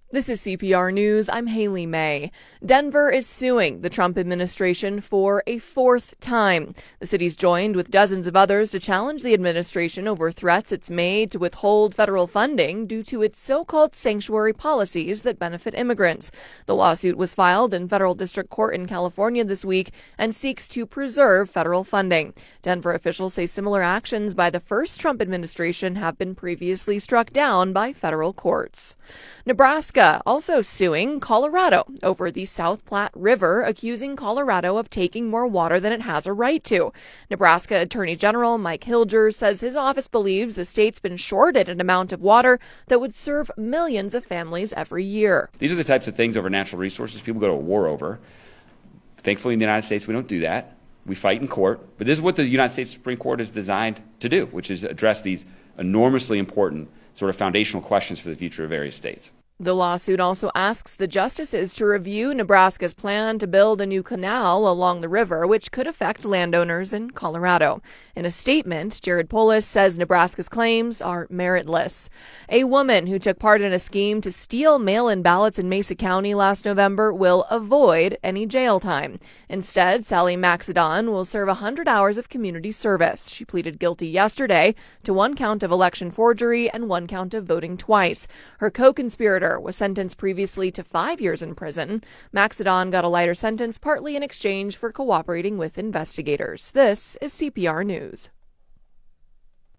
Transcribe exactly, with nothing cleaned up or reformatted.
This is C P R News. I'm Haley May. Denver is suing the Trump administration for a fourth time. The city's joined with dozens of others to challenge the administration over threats it's made to withhold federal funding due to its so-called sanctuary policies that benefit immigrants. The lawsuit was filed in federal district court in California this week and seeks to preserve federal funding. Denver officials say similar actions by the first Trump administration have been previously struck down by federal courts. Nebraska also suing Colorado over the South Platte River, accusing Colorado of taking more water than it has a right to. Nebraska Attorney General Mike Hilger says his office believes the state's been shorted an amount of water that would serve millions of families every year. These are the types of things over natural resources people go to war over. Thankfully, in the United States, we don't do that. We fight in court. But this is what the United States Supreme Court is designed to do, which is address these enormously important sort of foundational questions for the future of various states. The lawsuit also asks the justices to review Nebraska's plan to build a new canal along the river, which could affect landowners in Colorado. In a statement, Jared Polis says Nebraska's claims are meritless. A woman who took part in a scheme to steal mail-in ballots in Mesa County last November will avoid any jail time. Instead, Sally Maxedon will serve one hundred hours of community service. She pleaded guilty yesterday to one count of election forgery and one count of voting twice. Her co-conspirator was sentenced previously to five years in prison. Maxedon got a lighter sentence partly in exchange for cooperating with investigators. This is C P R News.